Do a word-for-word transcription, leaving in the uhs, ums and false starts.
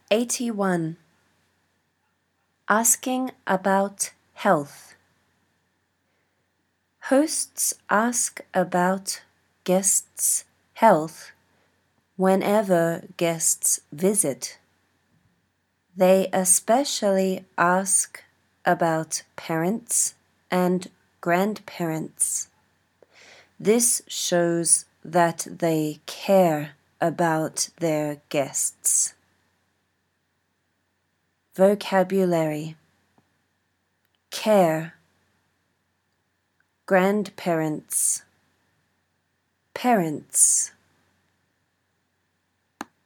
eighty-one. Asking about health. Hosts ask about guests' health whenever guests visit. They especially ask about parents and grandparents. This shows that they care about their guests. Vocabulary: care, grandparents, parents.